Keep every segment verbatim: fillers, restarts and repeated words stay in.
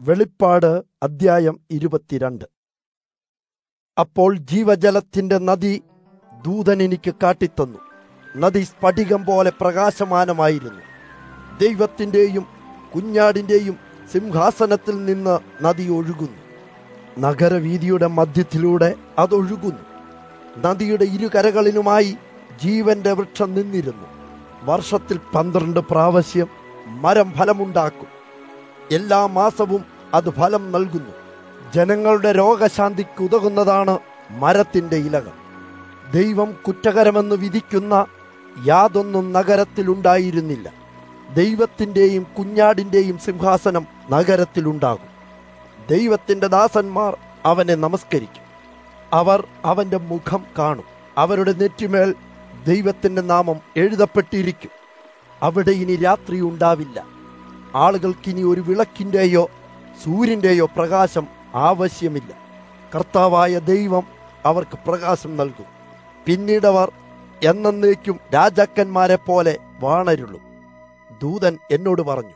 വെളിപ്പാട് അദ്ധ്യായം ഇരുപത്തിരണ്ട്. അപ്പോൾ ജീവജലത്തിന്റെ നദി ദൂതൻ എനിക്ക് കാട്ടിത്തന്നു. നദി സ്ഫടികം പോലെ പ്രകാശമാനമായിരുന്നു. ദൈവത്തിൻ്റെയും കുഞ്ഞാടിൻ്റെയും സിംഹാസനത്തിൽ നിന്ന് നദി ഒഴുകുന്നു. നഗരവീതിയുടെ മധ്യത്തിലൂടെ അതൊഴുകുന്നു. നദിയുടെ ഇരുകരകളിലുമായി ജീവന്റെ വൃക്ഷം നിന്നിരുന്നു. വർഷത്തിൽ പന്ത്രണ്ട് പ്രാവശ്യം മരം ഫലമുണ്ടാക്കും. എല്ലാ മാസവും അത് ഫലം നൽകുന്നു. ജനങ്ങളുടെ രോഗശാന്തിക്ക് ഉതകുന്നതാണ് മരത്തിന്റെ ഇലകൾ. ദൈവം കുറ്റകരമെന്ന് വിധിക്കുന്ന യാതൊന്നും നഗരത്തിലുണ്ടായിരുന്നില്ല. ദൈവത്തിൻ്റെയും കുഞ്ഞാടിൻ്റെയും സിംഹാസനം നഗരത്തിലുണ്ടാകും. ദൈവത്തിൻ്റെ ദാസന്മാർ അവനെ നമസ്കരിക്കും. അവർ അവൻ്റെ മുഖം കാണും. അവരുടെ നെറ്റിമേൽ ദൈവത്തിൻ്റെ നാമം എഴുതപ്പെട്ടിരിക്കും. അവിടെ ഇനി രാത്രി ഉണ്ടാവില്ല. ആളുകൾക്കിനി ഒരു വിളക്കിൻ്റെയോ സൂര്യൻ്റെയോ പ്രകാശം ആവശ്യമില്ല. കർത്താവായ ദൈവം അവർക്ക് പ്രകാശം നൽകും. പിന്നീടവർ എന്നേക്കും രാജാക്കന്മാരെ പോലെ വാണരുളും. ദൂതൻ എന്നോട് പറഞ്ഞു,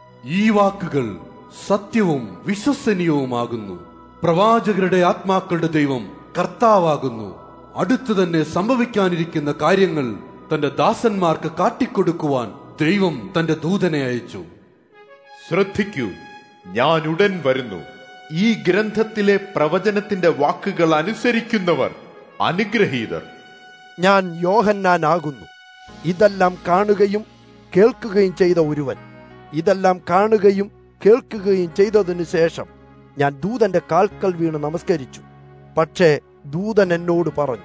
ഈ വാക്കുകൾ സത്യവും വിശ്വസനീയവുമാകുന്നു. പ്രവാചകരുടെ ആത്മാക്കളുടെ ദൈവം കർത്താവാകുന്നു. അടുത്തു തന്നെ സംഭവിക്കാനിരിക്കുന്ന കാര്യങ്ങൾ തന്റെ ദാസന്മാർക്ക് കാട്ടിക്കൊടുക്കുവാൻ ദൈവം തന്റെ ദൂതനെ അയച്ചു. ശ്രദ്ധിക്കൂ, ഞാൻ ഉടൻ വരുന്നു. ഈ ഗ്രന്ഥത്തിലെ പ്രവചനത്തിന്റെ വാക്കുകൾ അനുസരിക്കുന്നവർ അനുഗ്രഹീതർ. ഞാൻ യോഹന്നാനാകുന്നു. ഇതെല്ലാം കാണുകയും കേൾക്കുകയും ചെയ്ത ഒരുവൻ. ഇതെല്ലാം കാണുകയും കേൾക്കുകയും ചെയ്തതിനു ശേഷം ഞാൻ ദൂതന്റെ കാൽക്കൽ വീണ് നമസ്കരിച്ചു. പക്ഷേ ദൂതൻ എന്നോട് പറഞ്ഞു,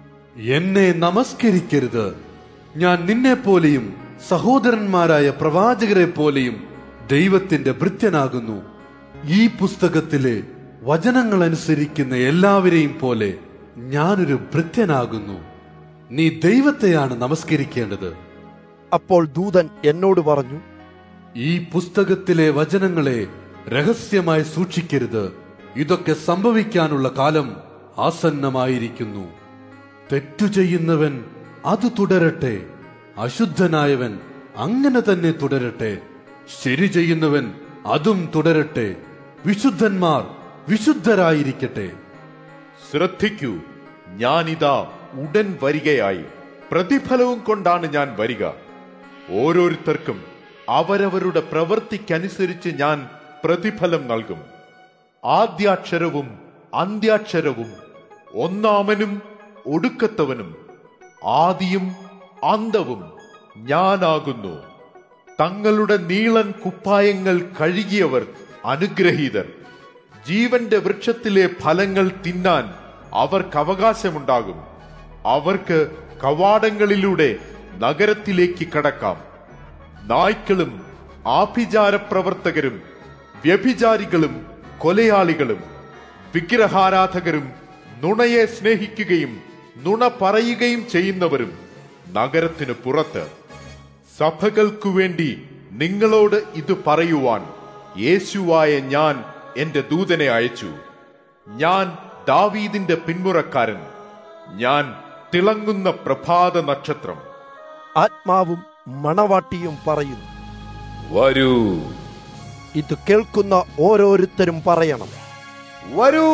എന്നെ നമസ്കരിക്കരുത്. ഞാൻ നിന്നെ പോലെയും സഹോദരന്മാരായ പ്രവാചകരെ പോലെയും ദൈവത്തിന്റെ ഭൃത്യനാകുന്നു. ഈ പുസ്തകത്തിലെ വചനങ്ങൾ അനുസരിക്കുന്ന എല്ലാവരെയും പോലെ ഞാനൊരു ഭൃത്യനാകുന്നു. നീ ദൈവത്തെയാണ് നമസ്കരിക്കേണ്ടത്. അപ്പോൾ ദൂതൻ എന്നോട് പറഞ്ഞു, ഈ പുസ്തകത്തിലെ വചനങ്ങളെ രഹസ്യമായി സൂക്ഷിക്കരുത്. ഇതൊക്കെ സംഭവിക്കാനുള്ള കാലം ആസന്നമായിരിക്കുന്നു. തെറ്റു ചെയ്യുന്നവൻ അത് തുടരട്ടെ. അശുദ്ധനായവൻ അങ്ങനെ തന്നെ തുടരട്ടെ. ശരി ചെയ്യുന്നവൻ അതും തുടരട്ടെ. വിശുദ്ധന്മാർ വിശുദ്ധരായിരിക്കട്ടെ. ശ്രദ്ധിക്കൂ, ഞാനിതാ ഉടൻ വരികയായി. പ്രതിഫലവും കൊണ്ടാണ് ഞാൻ വരിക. ഓരോരുത്തർക്കും അവരവരുടെ പ്രവൃത്തിക്കനുസരിച്ച് ഞാൻ പ്രതിഫലം നൽകും. ആദ്യാക്ഷരവും അന്ത്യാക്ഷരവും, ഒന്നാമനും ഒടുക്കത്തവനും, ആദിയും അന്തവും ഞാനാകുന്നു. തങ്ങളുടെ നീളൻ കുപ്പായങ്ങൾ കഴുകിയവർ അനുഗ്രഹീതർ. ജീവന്റെ വൃക്ഷത്തിലെ ഫലങ്ങൾ തിന്നാൻ അവർക്ക് അവകാശമുണ്ടാകും. അവർക്ക് കവാടങ്ങളിലൂടെ നഗരത്തിലേക്ക് കടക്കാം. നായ്ക്കളും ആഭിചാരപ്രവർത്തകരും വ്യഭിചാരികളും കൊലയാളികളും വിഗ്രഹാരാധകരും നുണയെ സ്നേഹിക്കുകയും നുണ പറയുകയും ചെയ്യുന്നവരും നഗരത്തിനു പുറത്ത്. സഭകൾക്കു വേണ്ടി നിങ്ങളോട് ഇത് പറയുവാൻ യേശുവായ ഞാൻ എന്റെ ദൂതനെ അയച്ചു. ഞാൻ ദാവീദിന്റെ പിന്മുറക്കാരൻ. ഞാൻ തിളങ്ങുന്ന പ്രഭാത നക്ഷത്രം. ആത്മാവും മണവാട്ടിയും പറയുന്നു, വരൂ. ഇത് കേൾക്കുന്ന ഓരോരുത്തരും പറയണം, വരൂ.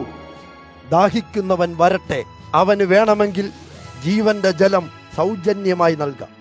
ദാഹിക്കുന്നവൻ വരട്ടെ. അവന് വേണമെങ്കിൽ ജീവന്റെ ജലം സൗജന്യമായി നൽകാം.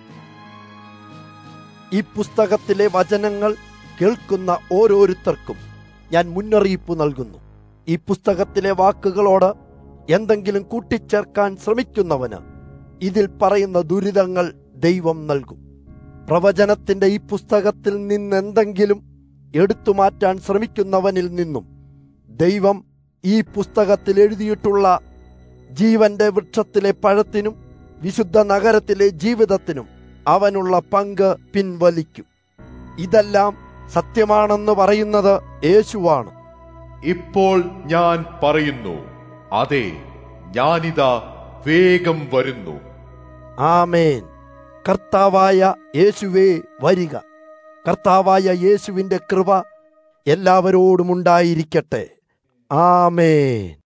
ഈ പുസ്തകത്തിലെ വചനങ്ങൾ കേൾക്കുന്ന ഓരോരുത്തർക്കും ഞാൻ മുന്നറിയിപ്പ് നൽകുന്നു. ഈ പുസ്തകത്തിലെ വാക്കുകളോട് എന്തെങ്കിലും കൂട്ടിച്ചേർക്കാൻ ശ്രമിക്കുന്നവന് ഇതിൽ പറയുന്ന ദുരിതങ്ങൾ ദൈവം നൽകും. പ്രവചനത്തിന്റെ ഈ പുസ്തകത്തിൽ നിന്നെന്തെങ്കിലും എടുത്തു മാറ്റാൻ ശ്രമിക്കുന്നവനിൽ നിന്നും ദൈവം ഈ പുസ്തകത്തിൽ എഴുതിയിട്ടുള്ള ജീവന്റെ വൃക്ഷത്തിലെ പഴത്തിനും വിശുദ്ധ നഗരത്തിലെ ജീവിതത്തിനും അവനുള്ള പങ്ക് പിൻവലിക്കും. ഇതെല്ലാം സത്യമാണെന്ന് പറയുന്നത് യേശുവാണ്. ഇപ്പോൾ ഞാൻ പറയുന്നു, അതെ, ഞാനിതാ വേഗം വരുന്നു. ആമേൻ. കർത്താവായ യേശുവേ വരിക. കർത്താവായ യേശുവിന്റെ കൃപ എല്ലാവരോടും ഉണ്ടായിരിക്കട്ടെ. ആമേൻ.